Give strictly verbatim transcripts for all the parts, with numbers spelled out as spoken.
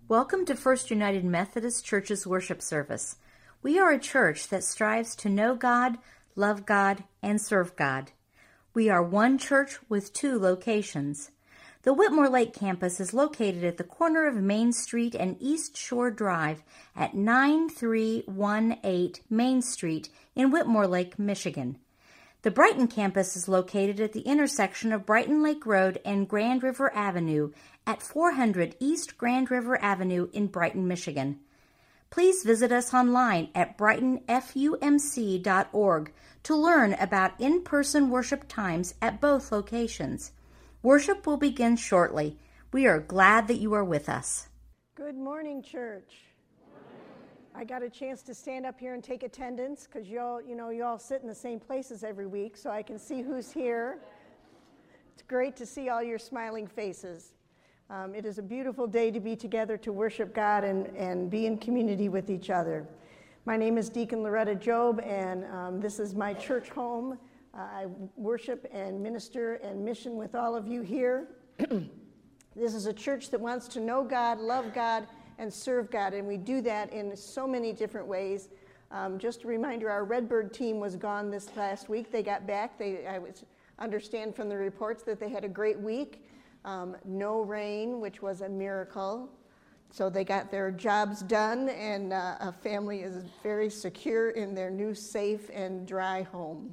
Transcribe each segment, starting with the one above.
Welcome to First United Methodist Church's worship service. We are a church that strives to know God, love God, and serve God. We are one church with two locations. The Whitmore Lake campus is located at the corner of Main Street and East Shore Drive at nine three one eight Main Street in Whitmore Lake, Michigan. The Brighton campus is located at the intersection of Brighton Lake Road and Grand River Avenue at four hundred East Grand River Avenue in Brighton, Michigan. Please visit us online at brighton f u m c dot org to learn about in-person worship times at both locations. Worship will begin shortly. We are glad that you are with us. Good morning, church. I got a chance to stand up here and take attendance because you all, you know, you all sit in the same places every week, so I can see who's here. It's great to see all your smiling faces. Um, it is a beautiful day to be together to worship God and, and be in community with each other. My name is Deacon Loretta Job, and um, this is my church home. Uh, I worship and minister and mission with all of you here. This is a church that wants to know God, love God, and serve God, and we do that in so many different ways. Um, just a reminder, our Redbird team was gone this last week. They got back. They, I was, understand from the reports that they had a great week. Um, no rain, which was a miracle. So they got their jobs done, and uh, a family is very secure in their new safe and dry home.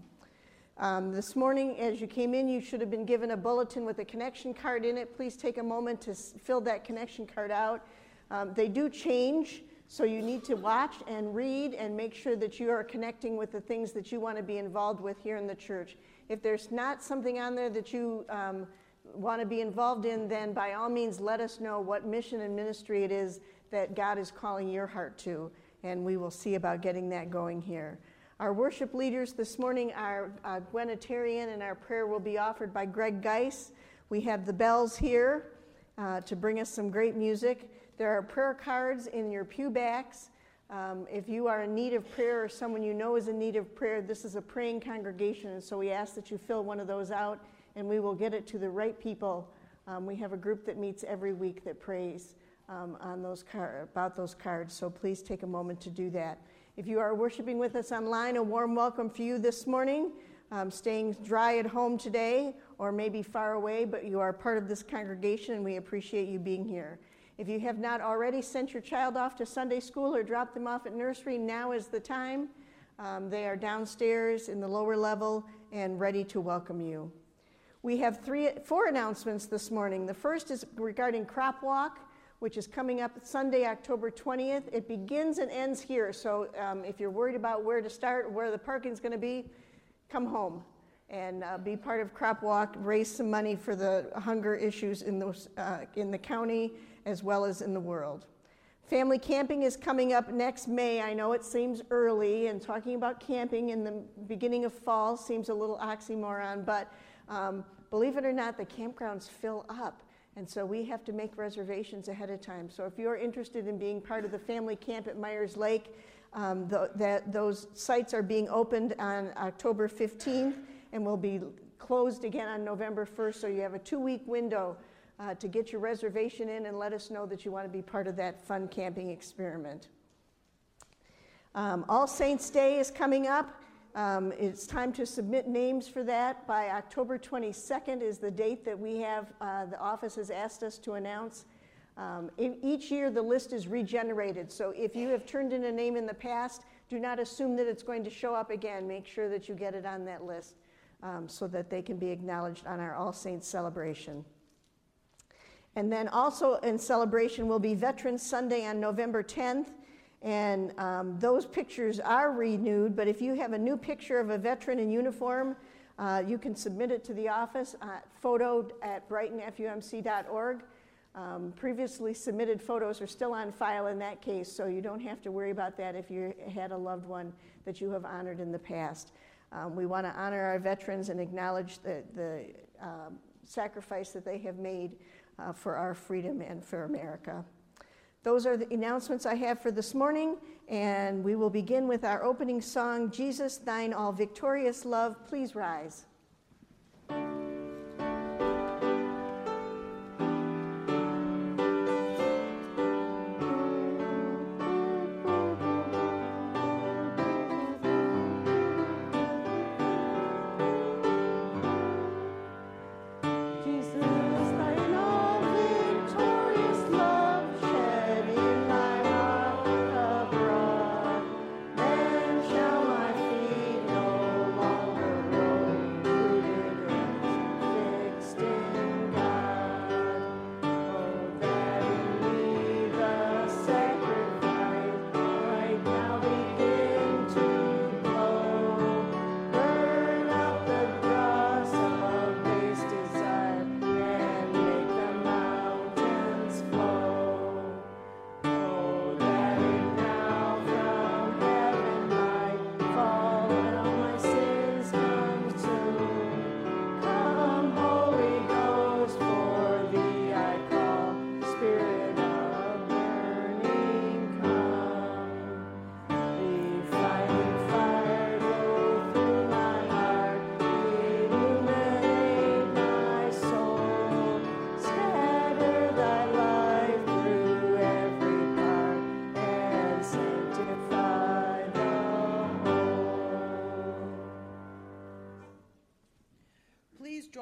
Um, this morning, as you came in, you should have been given a bulletin with a connection card in it. Please take a moment to s- fill that connection card out. Um, they do change, so you need to watch and read and make sure that you are connecting with the things that you want to be involved with here in the church. If there's not something on there that you um, want to be involved in, then by all means let us know what mission and ministry it is that God is calling your heart to, and we will see about getting that going here. Our worship leaders this morning are uh, Gwen Atarian, and our prayer will be offered by Greg Geis. We have the bells here uh, to bring us some great music. There are prayer cards in your pew backs. Um, if you are in need of prayer or someone you know is in need of prayer, this is a praying congregation, and so we ask that you fill one of those out, and we will get it to the right people. Um, we have a group that meets every week that prays um, on those car- about those cards, so please take a moment to do that. If you are worshiping with us online, a warm welcome for you this morning. Um, staying dry at home today, or maybe far away, but you are part of this congregation, and we appreciate you being here. If you have not already sent your child off to Sunday school or dropped them off at nursery, now is the time. Um, they are downstairs in the lower level and ready to welcome you. We have three, four announcements this morning. The first is regarding Crop Walk, which is coming up Sunday, October twentieth. It begins and ends here, so um, if you're worried about where to start or where the parking is going to be, come home and uh, be part of Crop Walk, raise some money for the hunger issues in, those, uh, in the county as well as in the world. Family camping is coming up next May. I know it seems early, and talking about camping in the beginning of fall seems a little oxymoron, but um, believe it or not, the campgrounds fill up, and so we have to make reservations ahead of time. So if you're interested in being part of the family camp at Myers Lake, um, the, that, those sites are being opened on October fifteenth and will be closed again on November first, so you have a two-week window Uh, to get your reservation in and let us know that you want to be part of that fun camping experiment. Um, All Saints Day is coming up. Um, it's time to submit names for that. By October twenty-second is the date that we have, uh, the office has asked us to announce. Um, in, each year the list is regenerated, so if you have turned in a name in the past, do not assume that it's going to show up again. Make sure that you get it on that list um, so that they can be acknowledged on our All Saints celebration. And then also in celebration will be Veterans Sunday on November tenth, and um, those pictures are renewed, but if you have a new picture of a veteran in uniform, uh, you can submit it to the office, uh, photo at brighton f u m c dot org. Um, previously submitted photos are still on file in that case, so you don't have to worry about that if you had a loved one that you have honored in the past. Um, we want to honor our veterans and acknowledge the, the uh, sacrifice that they have made Uh, for our freedom and for America. Those are the announcements I have for this morning, and we will begin with our opening song, Jesus, Thine All Victorious Love. Please rise.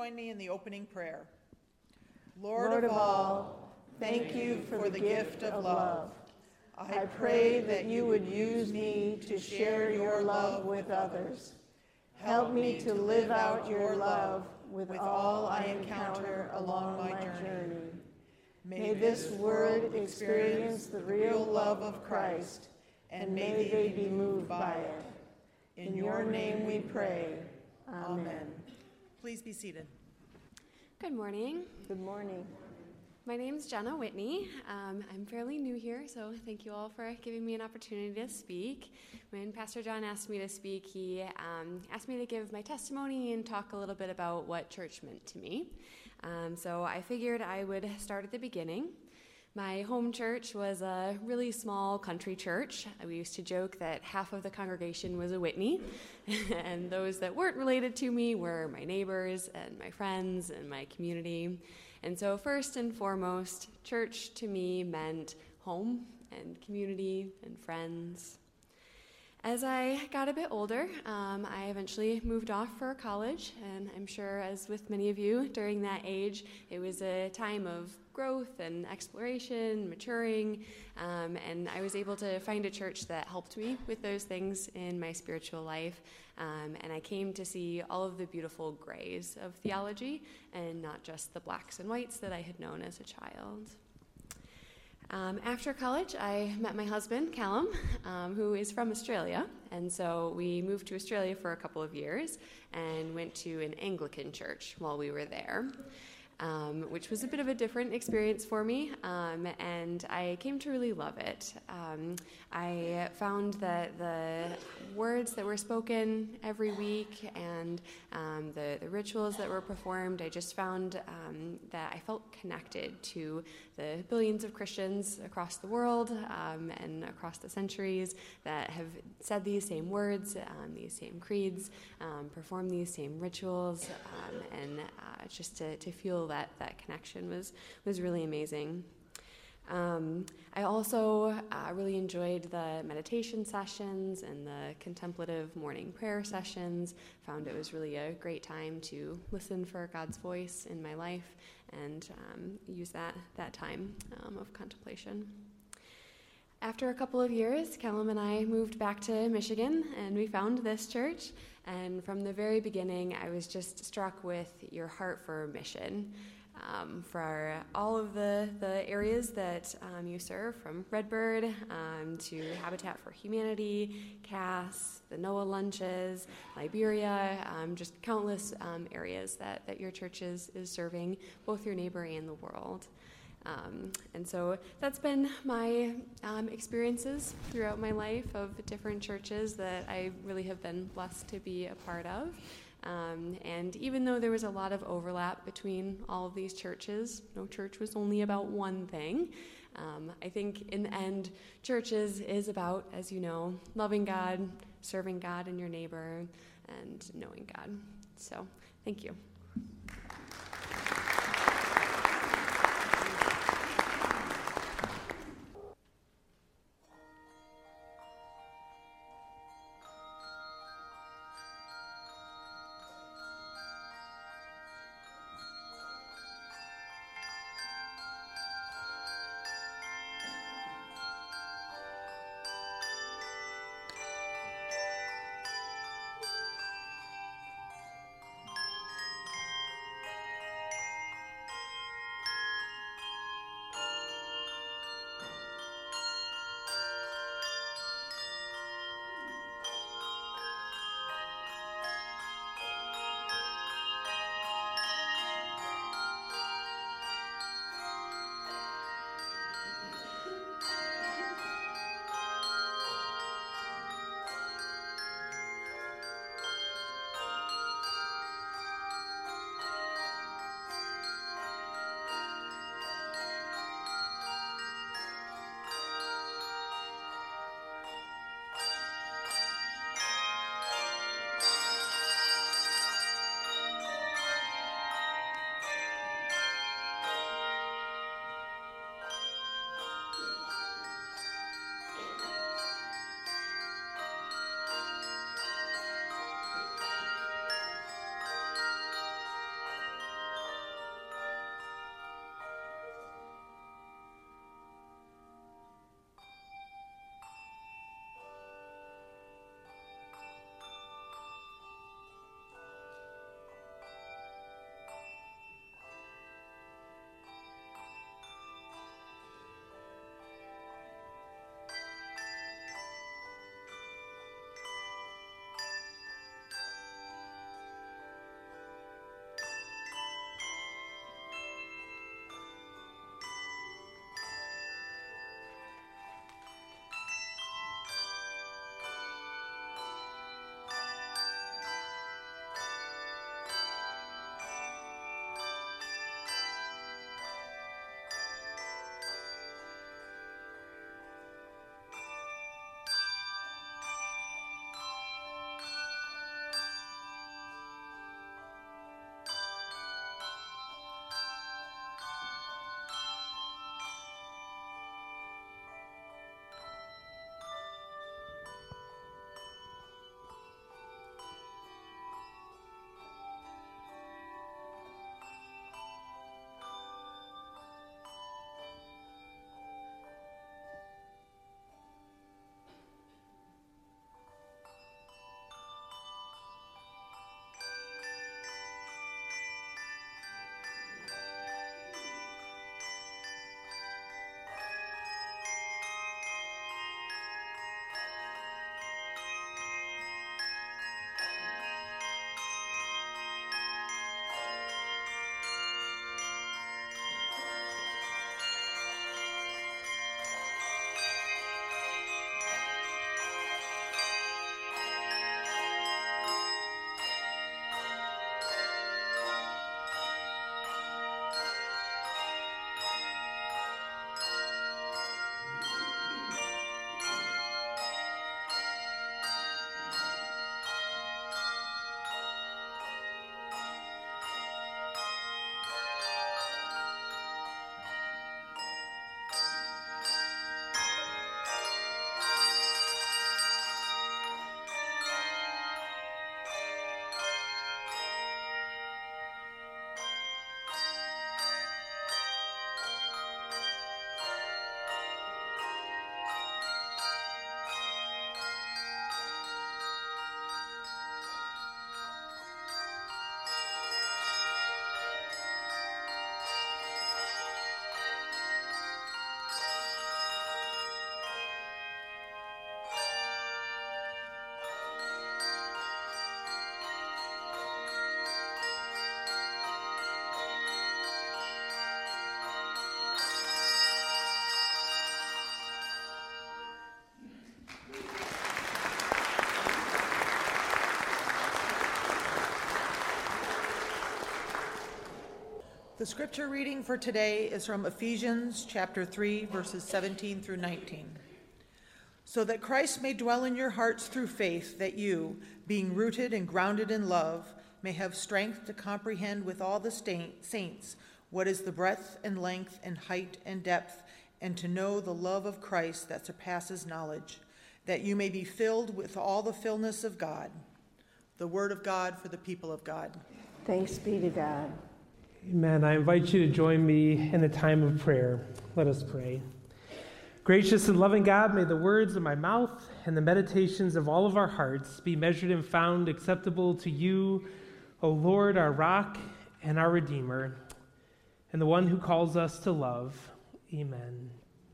join me in the opening prayer. Lord, Lord of all, thank you for the gift of love. I pray that you would use me to share your love with others. Help me to live out your love with all I encounter along my journey. May this world experience the real love of Christ, and may they be moved by it. In your name we pray. Amen. Please be seated. Good morning. Good morning. My name's Jenna Whitney. Um, I'm fairly new here, so thank you all for giving me an opportunity to speak. When Pastor John asked me to speak, he um, asked me to give my testimony and talk a little bit about what church meant to me. Um, so I figured I would start at the beginning. My home church was a really small country church. We used to joke that half of the congregation was a Whitney, and those that weren't related to me were my neighbors and my friends and my community. And so first and foremost, church to me meant home and community and friends. As I got a bit older, um, I eventually moved off for college, and I'm sure as with many of you during that age, it was a time of growth and exploration, maturing, um, and I was able to find a church that helped me with those things in my spiritual life, um, and I came to see all of the beautiful grays of theology and not just the blacks and whites that I had known as a child. Um, after college, I met my husband, Callum, um, who is from Australia, and so we moved to Australia for a couple of years and went to an Anglican church while we were there. Um, which was a bit of a different experience for me, um, and I came to really love it. Um, I found that the words that were spoken every week and um, the, the rituals that were performed, I just found um, that I felt connected to the billions of Christians across the world um, and across the centuries that have said these same words, um, these same creeds, um, performed these same rituals, um, and uh, just to, to feel that that connection was was really amazing. Um, I also uh, really enjoyed the meditation sessions and the contemplative morning prayer sessions. Found it was really a great time to listen for God's voice in my life and um, use that that time um, of contemplation. After a couple of years, Callum and I moved back to Michigan, and we found this church. And from the very beginning, I was just struck with your heart for mission. Um, for all of the, the areas that um, you serve, from Redbird um, to Habitat for Humanity, C A S, the Noah Lunches, Liberia, um, just countless um, areas that, that your church is, is serving, both your neighbor and the world. Um, and so that's been my um, experiences throughout my life of different churches that I really have been blessed to be a part of. Um, and even though there was a lot of overlap between all of these churches, no church was only about one thing. Um, I think in the end, churches is about, as you know, loving God, serving God and your neighbor, and knowing God. So, thank you. The scripture reading for today is from Ephesians chapter three, verses seventeen through nineteen. So that Christ may dwell in your hearts through faith, that you, being rooted and grounded in love, may have strength to comprehend with all the saints what is the breadth and length and height and depth, and to know the love of Christ that surpasses knowledge, that you may be filled with all the fullness of God. The word of God for the people of God. Thanks be to God. Amen. I invite you to join me in a time of prayer. Let us pray. Gracious and loving God, may the words of my mouth and the meditations of all of our hearts be measured and found acceptable to you, O Lord, our rock and our Redeemer, and the one who calls us to love. Amen.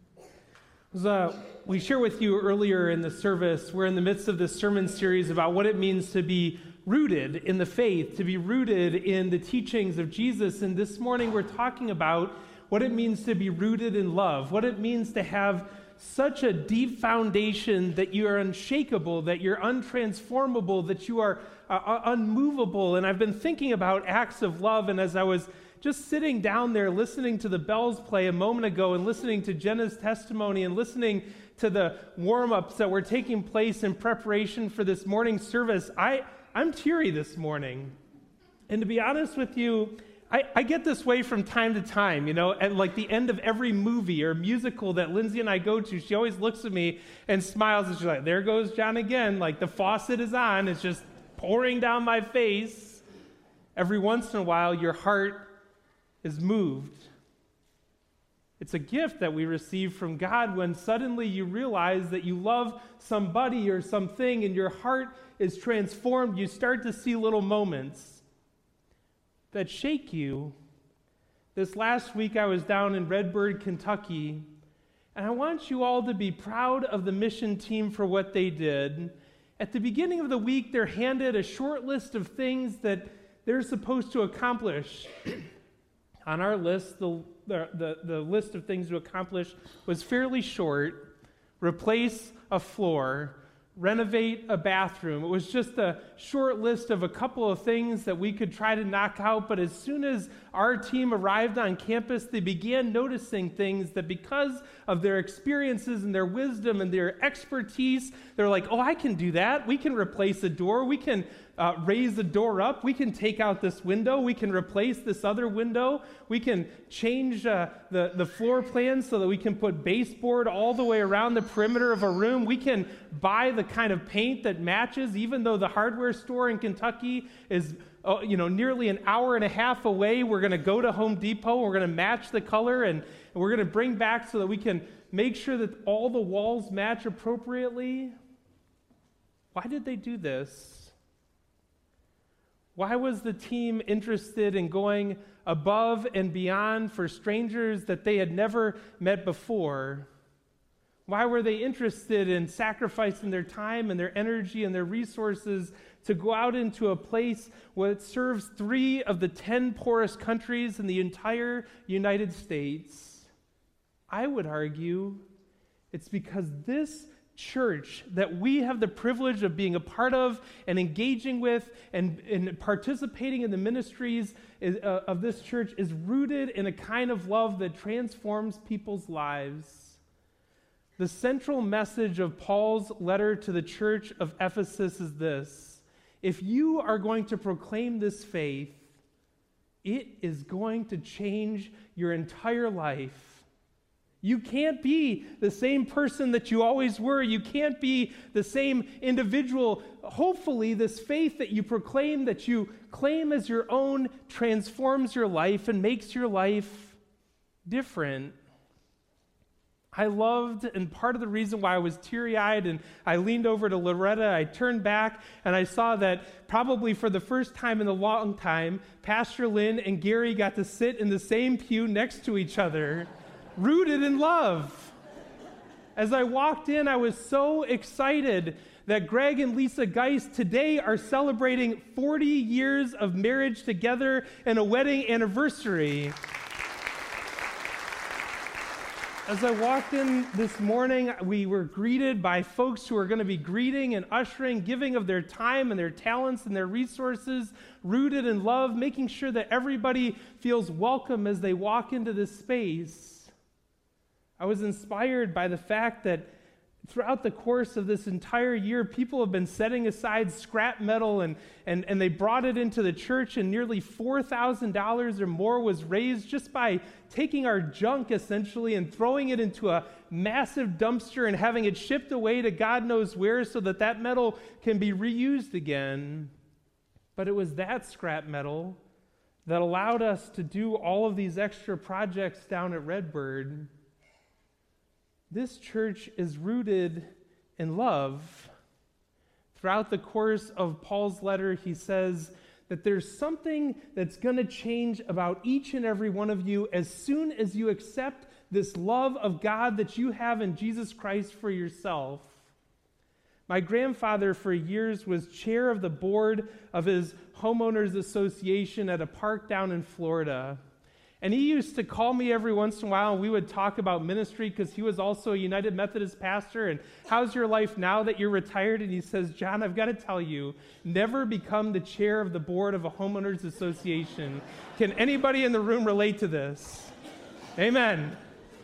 As, uh, we shared with you earlier in the service, we're in the midst of this sermon series about what it means to be rooted in the faith, to be rooted in the teachings of Jesus. And this morning we're talking about what it means to be rooted in love, what it means to have such a deep foundation that you are unshakable, that you're untransformable, that you are uh, unmovable. And I've been thinking about acts of love, and as I was just sitting down there listening to the bells play a moment ago and listening to Jenna's testimony and listening to the warm-ups that were taking place in preparation for this morning's service, I I'm teary this morning. And to be honest with you, I, I get this way from time to time, you know, at like the end of every movie or musical that Lindsay and I go to, she always looks at me and smiles and she's like, there goes John again. Like the faucet is on, it's just pouring down my face. Every once in a while, your heart is moved. It's a gift that we receive from God when suddenly you realize that you love somebody or something and your heart is transformed. You start to see little moments that shake you. This last week I was down in Redbird, Kentucky, and I want you all to be proud of the mission team for what they did. At the beginning of the week, they're handed a short list of things that they're supposed to accomplish. On our list, the, the, the, the list of things to accomplish was fairly short. Replace a floor, renovate a bathroom. It was just a short list of a couple of things that we could try to knock out, but as soon as our team arrived on campus, they began noticing things that because of their experiences and their wisdom and their expertise, they're like, oh, I can do that. We can replace a door. We can uh, raise the door up. We can take out this window. We can replace this other window. We can change uh, the, the floor plan so that we can put baseboard all the way around the perimeter of a room. We can buy the kind of paint that matches, even though the hardware store in Kentucky is uh, you know, nearly an hour and a half away. We're going to go to Home Depot. We're going to match the color, and, and we're going to bring back so that we can make sure that all the walls match appropriately. Why did they do this? Why was the team interested in going above and beyond for strangers that they had never met before? Why were they interested in sacrificing their time and their energy and their resources to go out into a place where it serves three of the ten poorest countries in the entire United States? I would argue it's because this church that we have the privilege of being a part of and engaging with and, and participating in the ministries is, uh, of this church is rooted in a kind of love that transforms people's lives. The central message of Paul's letter to the church of Ephesus is this: if you are going to proclaim this faith, it is going to change your entire life. You can't be the same person that you always were. You can't be the same individual. Hopefully, this faith that you proclaim, that you claim as your own, transforms your life and makes your life different. I loved, and part of the reason why I was teary-eyed and I leaned over to Loretta, I turned back and I saw that probably for the first time in a long time, Pastor Lynn and Gary got to sit in the same pew next to each other, rooted in love. As I walked in, I was so excited that Greg and Lisa Geis today are celebrating forty years of marriage together and a wedding anniversary. As I walked in this morning, we were greeted by folks who are going to be greeting and ushering, giving of their time and their talents and their resources, rooted in love, making sure that everybody feels welcome as they walk into this space. I was inspired by the fact that throughout the course of this entire year, people have been setting aside scrap metal, and, and, and they brought it into the church, and nearly four thousand dollars or more was raised just by taking our junk, essentially, and throwing it into a massive dumpster and having it shipped away to God knows where so that that metal can be reused again. But it was that scrap metal that allowed us to do all of these extra projects down at Redbird. This church is rooted in love. Throughout the course of Paul's letter, he says that there's something that's going to change about each and every one of you as soon as you accept this love of God that you have in Jesus Christ for yourself. My grandfather for years was chair of the board of his homeowners association at a park down in Florida. And he used to call me every once in a while, and we would talk about ministry because he was also a United Methodist pastor. And how's your life now that you're retired? And he says, John, I've got to tell you, never become the chair of the board of a homeowners association. Can anybody in the room relate to this? Amen.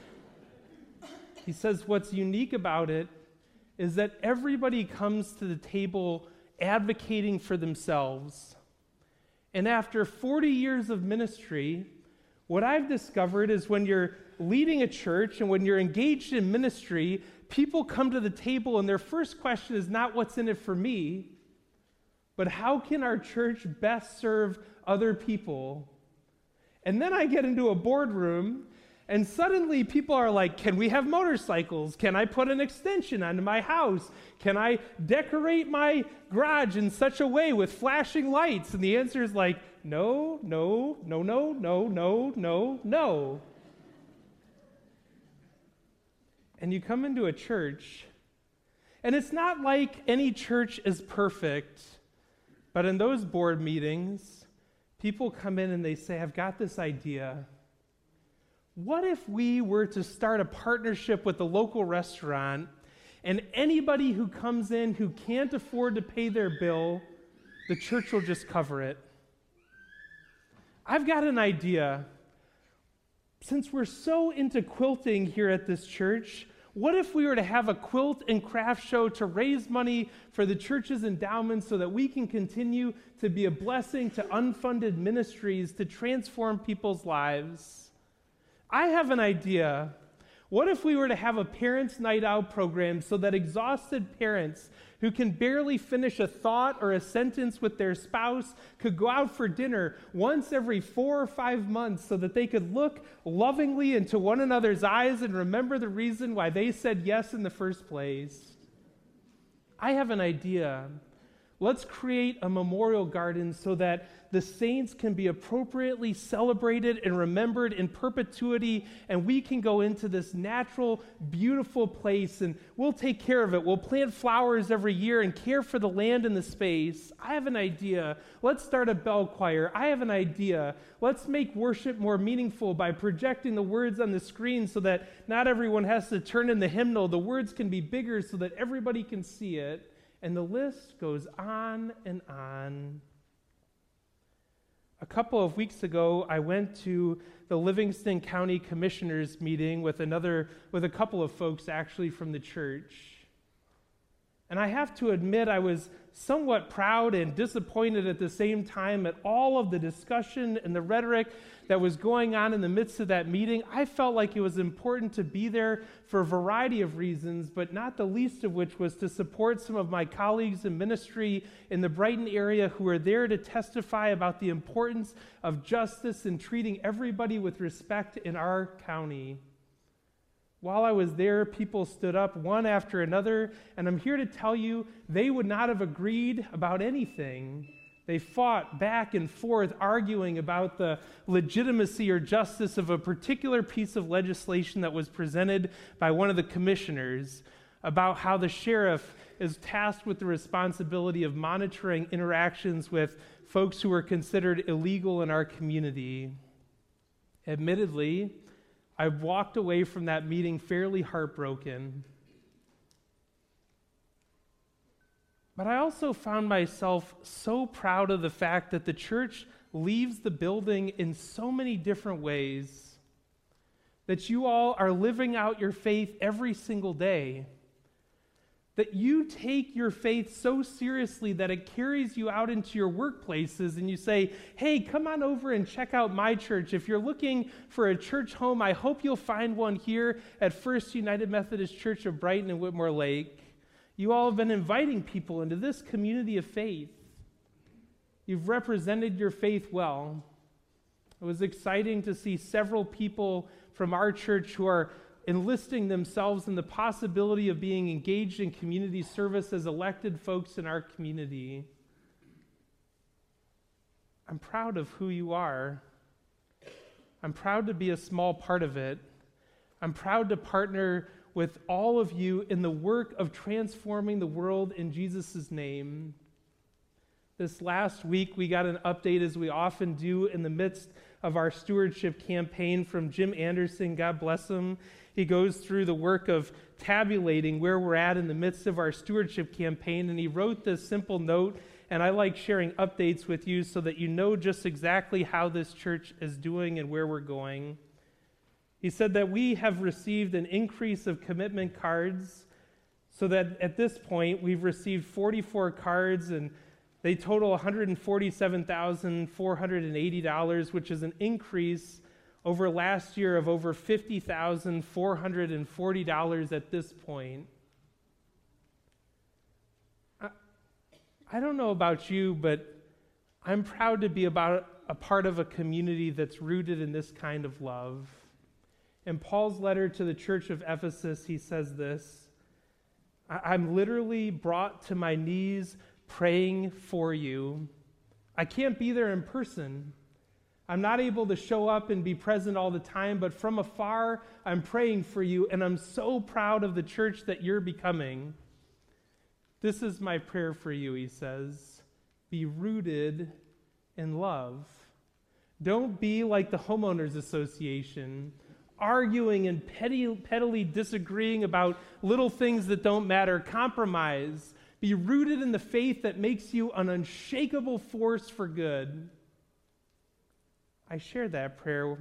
He says what's unique about it is that everybody comes to the table advocating for themselves. And after forty years of ministry, what I've discovered is when you're leading a church and when you're engaged in ministry, people come to the table and their first question is not what's in it for me, but how can our church best serve other people? And then I get into a boardroom and suddenly people are like, can we have motorcycles? Can I put an extension onto my house? Can I decorate my garage in such a way with flashing lights? And the answer is like, no, no, no, no, no, no, no, no. And you come into a church, and it's not like any church is perfect, but in those board meetings, people come in and they say, I've got this idea. What if we were to start a partnership with a local restaurant, and anybody who comes in who can't afford to pay their bill, the church will just cover it? I've got an idea. Since we're so into quilting here at this church, what if we were to have a quilt and craft show to raise money for the church's endowment so that we can continue to be a blessing to unfunded ministries to transform people's lives? I have an idea. What if we were to have a parents' night out program so that exhausted parents who can barely finish a thought or a sentence with their spouse could go out for dinner once every four or five months so that they could look lovingly into one another's eyes and remember the reason why they said yes in the first place? I have an idea. Let's create a memorial garden so that the saints can be appropriately celebrated and remembered in perpetuity, and we can go into this natural, beautiful place, and we'll take care of it. We'll plant flowers every year and care for the land and the space. I have an idea. Let's start a bell choir. I have an idea. Let's make worship more meaningful by projecting the words on the screen so that not everyone has to turn in the hymnal. The words can be bigger so that everybody can see it. And the list goes on and on. A couple of weeks ago, I went to the Livingston County Commissioners meeting with another, with a couple of folks actually from the church. And I have to admit, I was somewhat proud and disappointed at the same time at all of the discussion and the rhetoric that was going on in the midst of that meeting. I felt like it was important to be there for a variety of reasons, but not the least of which was to support some of my colleagues in ministry in the Brighton area who were there to testify about the importance of justice and treating everybody with respect in our county. While I was there, people stood up one after another, and I'm here to tell you they would not have agreed about anything. They fought back and forth, arguing about the legitimacy or justice of a particular piece of legislation that was presented by one of the commissioners, about how the sheriff is tasked with the responsibility of monitoring interactions with folks who are considered illegal in our community. Admittedly, I walked away from that meeting fairly heartbroken. But I also found myself so proud of the fact that the church leaves the building in so many different ways, that you all are living out your faith every single day, that you take your faith so seriously that it carries you out into your workplaces and you say, hey, come on over and check out my church. If you're looking for a church home, I hope you'll find one here at First United Methodist Church of Brighton and Whitmore Lake. You all have been inviting people into this community of faith. You've represented your faith well. It was exciting to see several people from our church who are enlisting themselves in the possibility of being engaged in community service as elected folks in our community. I'm proud of who you are. I'm proud to be a small part of it. I'm proud to partner with all of you in the work of transforming the world in Jesus' name. This last week, we got an update, as we often do in the midst of our stewardship campaign, from Jim Anderson. God bless him. He goes through the work of tabulating where we're at in the midst of our stewardship campaign, and he wrote this simple note, and I like sharing updates with you so that you know just exactly how this church is doing and where we're going. He said that we have received an increase of commitment cards, so that at this point we've received forty-four cards, and they total one hundred forty-seven thousand four hundred eighty dollars, which is an increase over last year of over fifty thousand four hundred forty dollars at this point. I, I don't know about you, but I'm proud to be about a part of a community that's rooted in this kind of love. In Paul's letter to the church of Ephesus, he says this: I'm literally brought to my knees praying for you. I can't be there in person. I'm not able to show up and be present all the time, but from afar, I'm praying for you, and I'm so proud of the church that you're becoming. This is my prayer for you, he says. Be rooted in love. Don't be like the homeowners association, arguing and petty, pettily disagreeing about little things that don't matter. Compromise. Be rooted in the faith that makes you an unshakable force for good. I share that prayer.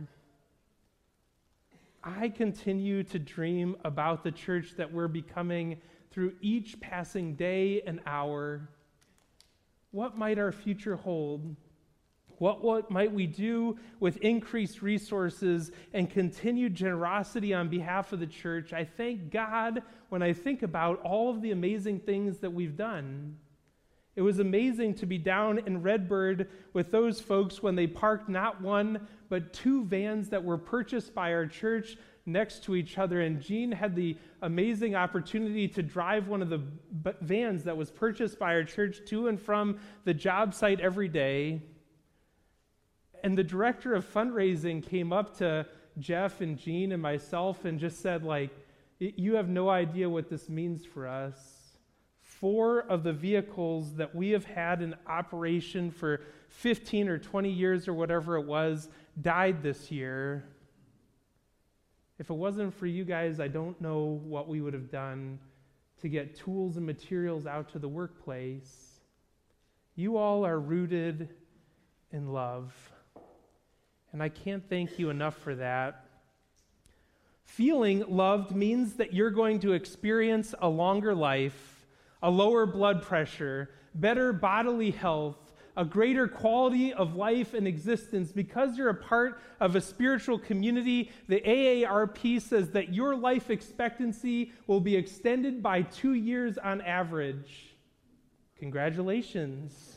I continue to dream about the church that we're becoming through each passing day and hour. What might our future hold? What, what might we do with increased resources and continued generosity on behalf of the church? I thank God when I think about all of the amazing things that we've done. It was amazing to be down in Redbird with those folks when they parked not one, but two vans that were purchased by our church next to each other. And Jean had the amazing opportunity to drive one of the vans that was purchased by our church to and from the job site every day. And the director of fundraising came up to Jeff and Jean and myself and just said, like, you have no idea what this means for us. Four of the vehicles that we have had in operation for fifteen or twenty years or whatever it was died this year. If it wasn't for you guys, I don't know what we would have done to get tools and materials out to the workplace. You all are rooted in love. And I can't thank you enough for that. Feeling loved means that you're going to experience a longer life, a lower blood pressure, better bodily health, a greater quality of life and existence. Because you're a part of a spiritual community, the A A R P says that your life expectancy will be extended by two years on average. Congratulations.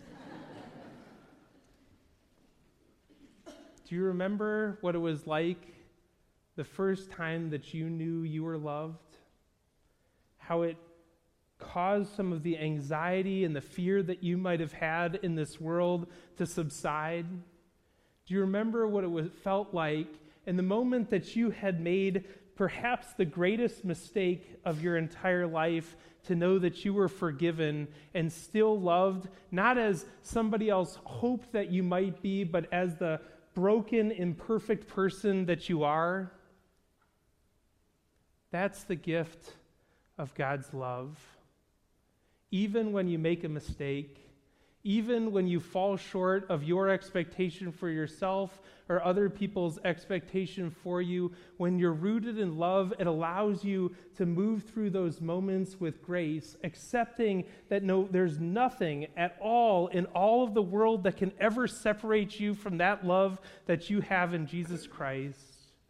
Do you remember what it was like the first time that you knew you were loved? How it caused some of the anxiety and the fear that you might have had in this world to subside? Do you remember what it was, felt like in the moment that you had made perhaps the greatest mistake of your entire life, to know that you were forgiven and still loved, not as somebody else hoped that you might be, but as the broken, imperfect person that you are? That's the gift of God's love. Even when you make a mistake, even when you fall short of your expectation for yourself or other people's expectation for you, when you're rooted in love, it allows you to move through those moments with grace, accepting that no, there's nothing at all in all of the world that can ever separate you from that love that you have in Jesus Christ.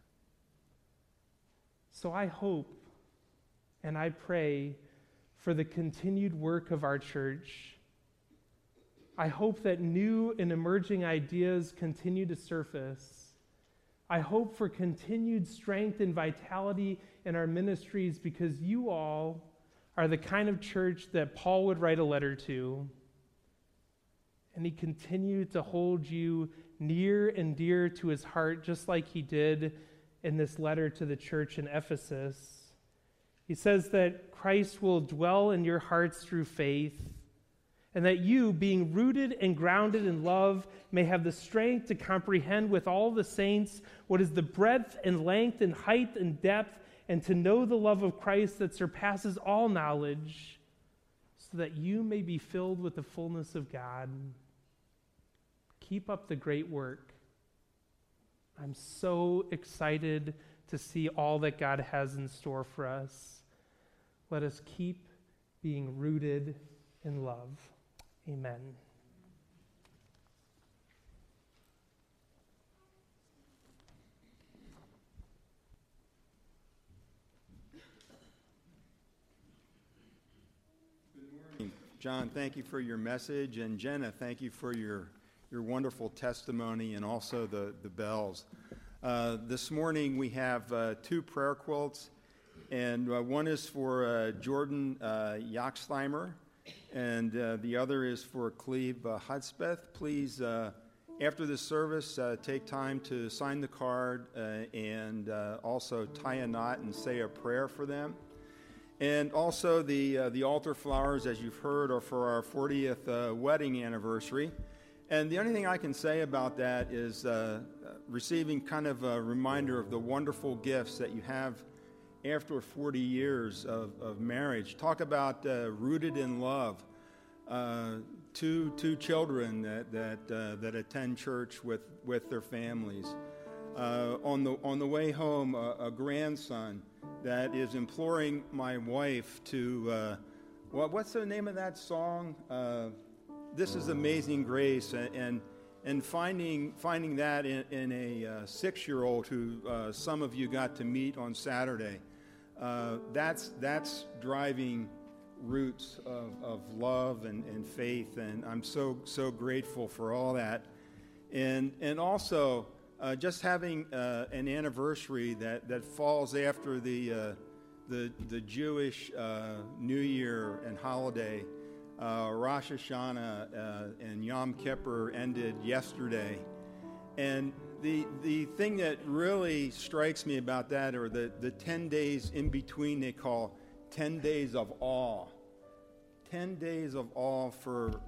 So I hope and I pray for the continued work of our church. I hope that new and emerging ideas continue to surface. I hope for continued strength and vitality in our ministries, because you all are the kind of church that Paul would write a letter to. And he continued to hold you near and dear to his heart, just like he did in this letter to the church in Ephesus. He says that Christ will dwell in your hearts through faith, and that you, being rooted and grounded in love, may have the strength to comprehend with all the saints what is the breadth and length and height and depth, and to know the love of Christ that surpasses all knowledge, so that you may be filled with the fullness of God. Keep up the great work. I'm so excited to see all that God has in store for us. Let us keep being rooted in love. Amen. Good morning. John, thank you for your message, and Jenna, thank you for your, your wonderful testimony and also the, the bells. Uh, this morning we have uh, two prayer quilts, and uh, one is for uh, Jordan uh, Yaxtheimer, and uh, the other is for Cleve uh, Hudspeth. Please, uh, after the service, uh, take time to sign the card uh, and uh, also tie a knot and say a prayer for them. And also the uh, the altar flowers, as you've heard, are for our fortieth uh, wedding anniversary. And the only thing I can say about that is uh, receiving kind of a reminder of the wonderful gifts that you have after forty years of, of marriage. Talk about uh, rooted in love. Uh, two two children that that uh, that attend church with, with their families. Uh, on the on the way home, a, a grandson that is imploring my wife to. Uh, what what's the name of that song? Uh, this is Amazing Grace, and and, and finding finding that in, in a uh, six-year-old who uh, some of you got to meet on Saturday. Uh, that's that's driving roots of, of love and, and faith, and I'm so so grateful for all that, and and also uh, just having uh, an anniversary that, that falls after the uh, the the Jewish uh, New Year and holiday. Uh, Rosh Hashanah uh, and Yom Kippur ended yesterday, and The the thing that really strikes me about that are the, the ten days in between they call ten days of awe. ten days of awe for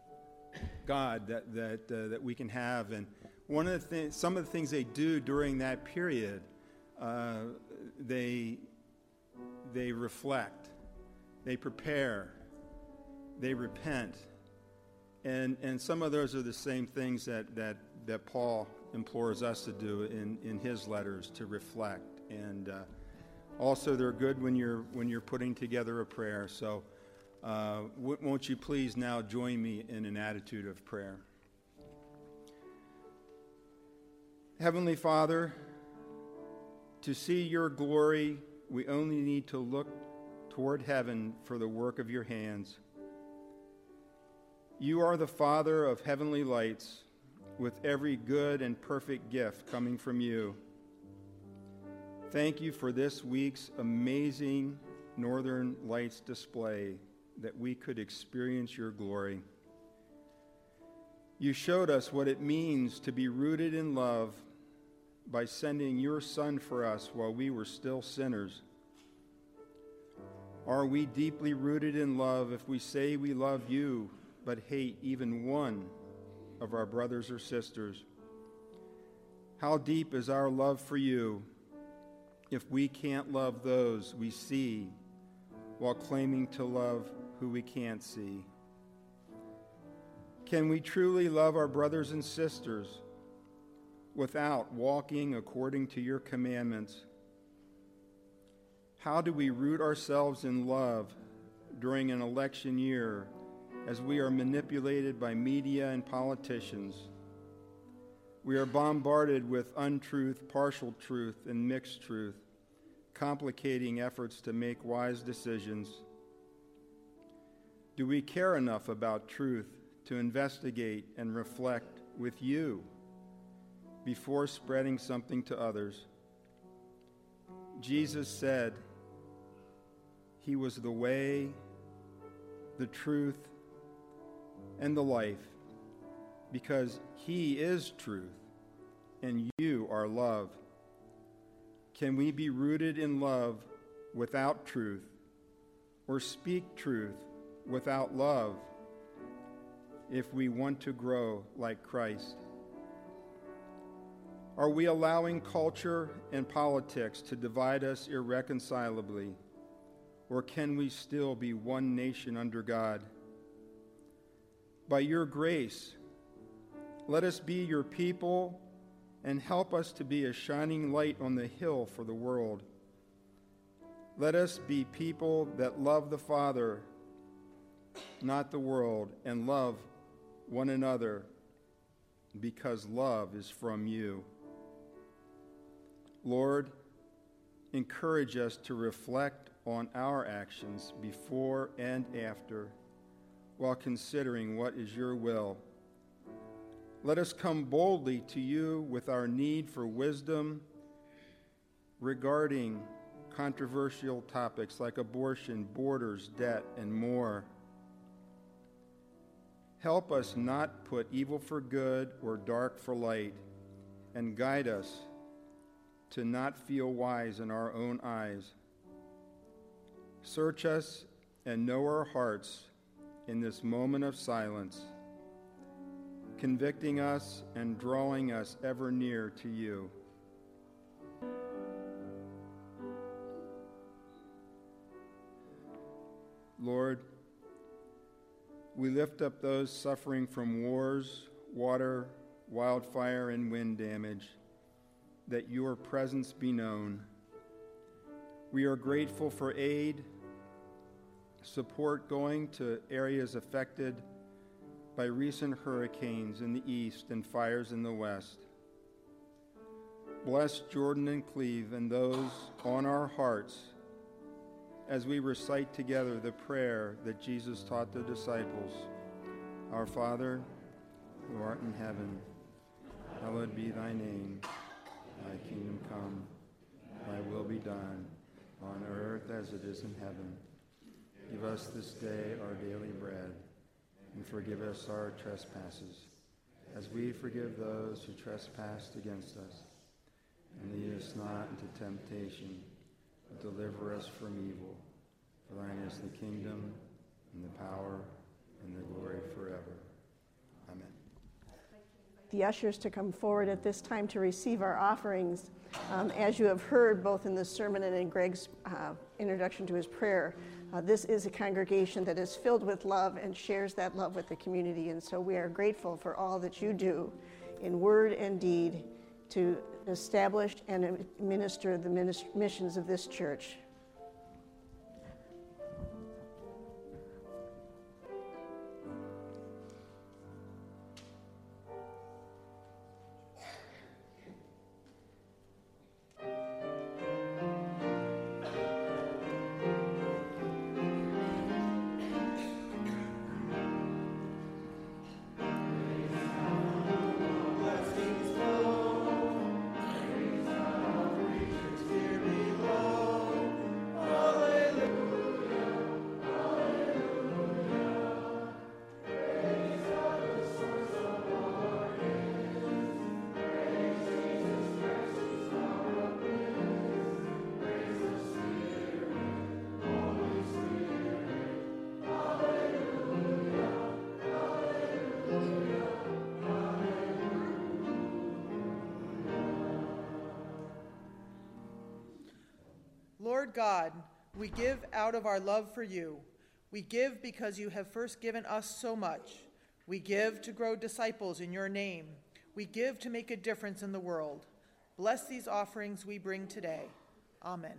God that that uh, that we can have. And one of the things, some of the things they do during that period, uh, they they reflect, they prepare, they repent. And and some of those are the same things that, that, that Paul implores us to do in, in his letters, to reflect. And uh, also they're good when you're when you're putting together a prayer. So uh, w- won't you please now join me in an attitude of prayer. Heavenly Father, to see your glory, we only need to look toward heaven for the work of your hands. You are the Father of heavenly lights, with every good and perfect gift coming from you. Thank you for this week's amazing Northern Lights display, that we could experience your glory. You showed us what it means to be rooted in love by sending your Son for us while we were still sinners. Are we deeply rooted in love if we say we love you but hate even one of our brothers or sisters? How deep is our love for you if we can't love those we see while claiming to love who we can't see? Can we truly love our brothers and sisters without walking according to your commandments? How do we root ourselves in love during an election year as we are manipulated by media and politicians? We are bombarded with untruth, partial truth, and mixed truth, complicating efforts to make wise decisions. Do we care enough about truth to investigate and reflect with you before spreading something to others? Jesus said he was the way, the truth, and the life, because he is truth and you are love. Can we be rooted in love without truth, or speak truth without love, if we want to grow like Christ? Are we allowing culture and politics to divide us irreconcilably, or can we still be one nation under God? By your grace, let us be your people and help us to be a shining light on the hill for the world. Let us be people that love the Father, not the world, and love one another, because love is from you. Lord, encourage us to reflect on our actions before and after, while considering what is your will. Let us come boldly to you with our need for wisdom regarding controversial topics like abortion, borders, debt, and more. Help us not put evil for good or dark for light, and guide us to not feel wise in our own eyes. Search us and know our hearts in this moment of silence, convicting us and drawing us ever near to you. Lord, we lift up those suffering from wars, water, wildfire, and wind damage, that your presence be known. We are grateful for aid, support going to areas affected by recent hurricanes in the east and fires in the west. Bless Jordan and Cleve and those on our hearts as we recite together the prayer that Jesus taught the disciples. Our Father, who art in heaven, hallowed be thy name. Thy kingdom come, thy will be done, on earth as it is in heaven. Give us this day our daily bread, and forgive us our trespasses, as we forgive those who trespass against us. And lead us not into temptation, but deliver us from evil. For thine is the kingdom, and the power, and the glory forever. Amen. The ushers to come forward at this time to receive our offerings. Um, as you have heard both in the sermon and in Greg's uh, introduction to his prayer, uh, this is a congregation that is filled with love and shares that love with the community. And so we are grateful for all that you do in word and deed to establish and administer the minist- missions of this church. Below, Lord God, we give out of our love for you. We give because you have first given us so much. We give to grow disciples in your name. We give to make a difference in the world. Bless these offerings we bring today. Amen.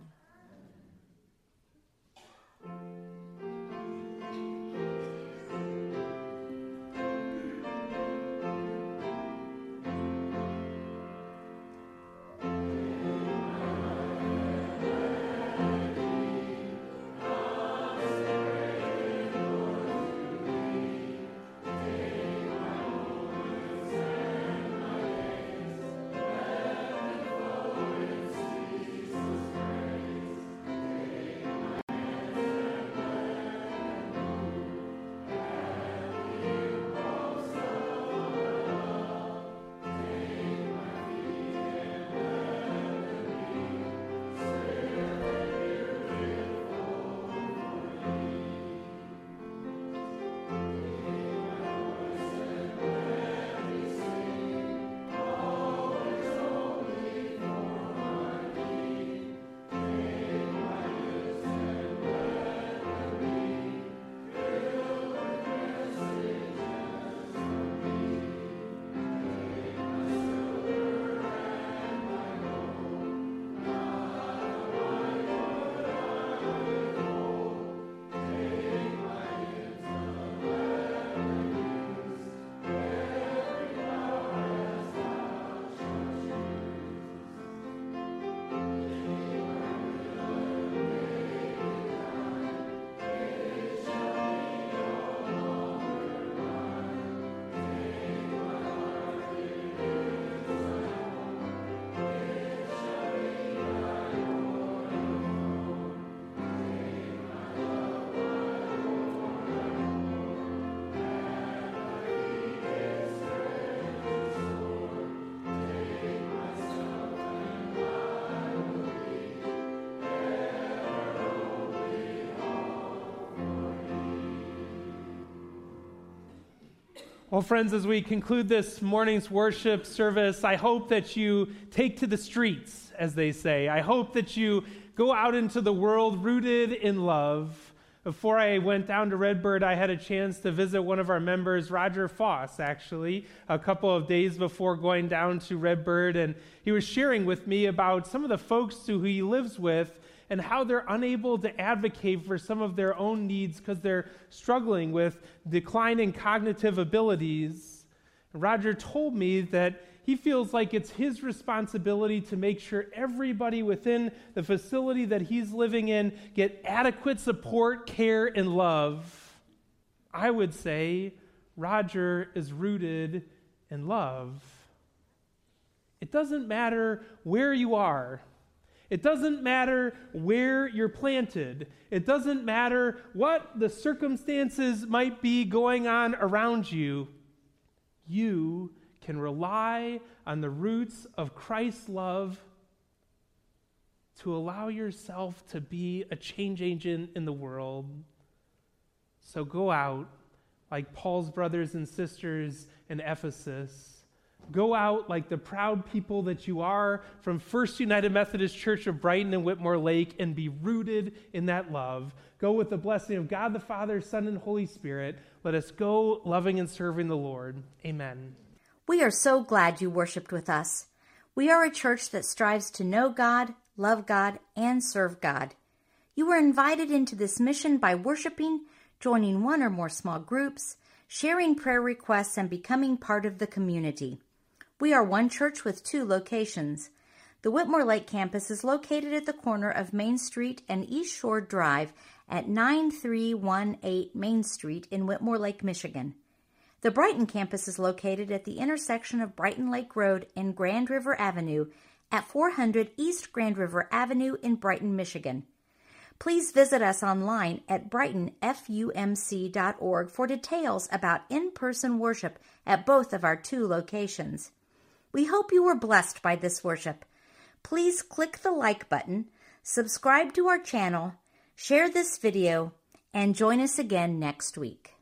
Well, friends, as we conclude this morning's worship service, I hope that you take to the streets, as they say. I hope that you go out into the world rooted in love. Before I went down to Redbird, I had a chance to visit one of our members, Roger Foss, actually, a couple of days before going down to Redbird, and he was sharing with me about some of the folks who he lives with and how they're unable to advocate for some of their own needs because they're struggling with declining cognitive abilities. Roger told me that he feels like it's his responsibility to make sure everybody within the facility that he's living in get adequate support, care, and love. I would say Roger is rooted in love. It doesn't matter where you are. It doesn't matter where you're planted. It doesn't matter what the circumstances might be going on around you. You can rely on the roots of Christ's love to allow yourself to be a change agent in the world. So go out like Paul's brothers and sisters in Ephesus. Go out like the proud people that you are from First United Methodist Church of Brighton and Whitmore Lake and be rooted in that love. Go with the blessing of God the Father, Son, and Holy Spirit. Let us go loving and serving the Lord. Amen. We are so glad you worshiped with us. We are a church that strives to know God, love God, and serve God. You were invited into this mission by worshiping, joining one or more small groups, sharing prayer requests, and becoming part of the community. We are one church with two locations. The Whitmore Lake campus is located at the corner of Main Street and East Shore Drive at nine three one eight Main Street in Whitmore Lake, Michigan. The Brighton campus is located at the intersection of Brighton Lake Road and Grand River Avenue at four hundred East Grand River Avenue in Brighton, Michigan. Please visit us online at brighton f u m c dot org for details about in-person worship at both of our two locations. We hope you were blessed by this worship. Please click the like button, subscribe to our channel, share this video, and join us again next week.